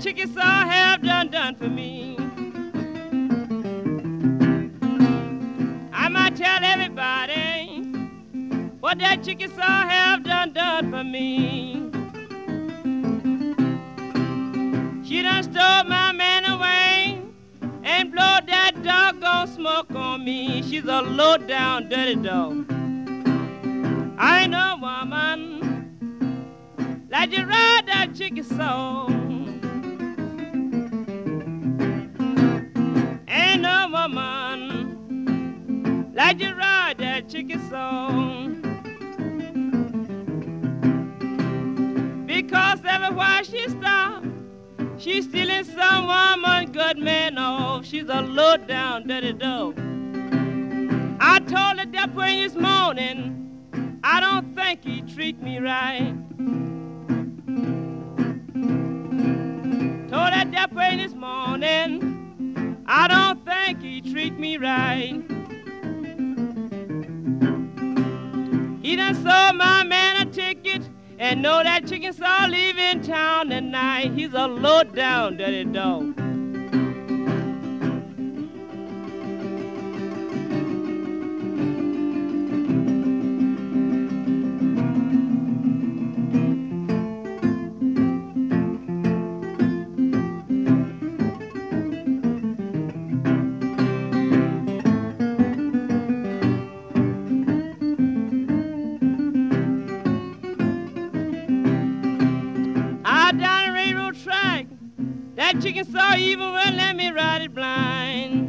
Chickasaw have done for me. I might tell everybody what that Chickasaw have done for me. She done stole my man away and blow that doggone smoke on me. She's a low-down, dirty dog. I ain't no woman like you ride that Chickasaw. Ain't no woman like you ride that Chickasaw. Because everywhere she stops, she's stealing some woman good man off. She's a low-down, dirty dog. I told her that when this morning, I don't think he treat me right. Told her that way this morning, I don't think he treat me right. He done sold my man a ticket and know that Chickasaw leaving town tonight. He's a low-down, dirty dog. That Chickasaw even wouldn't let me ride it blind.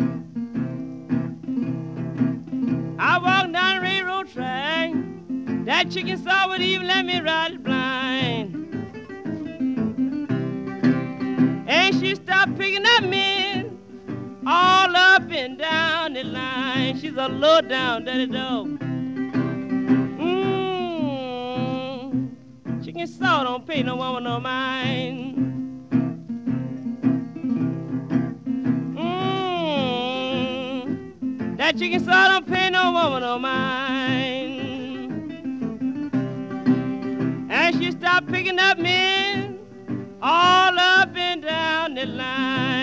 I walked down the railroad track. That Chickasaw would even let me ride it blind. And she stopped picking up men all up and down the line. She's a low-down, dirty dog. Chickasaw don't pay no woman no mind. That Chickasaw don't pay no woman no mind. And she stopped picking up men all up and down the line.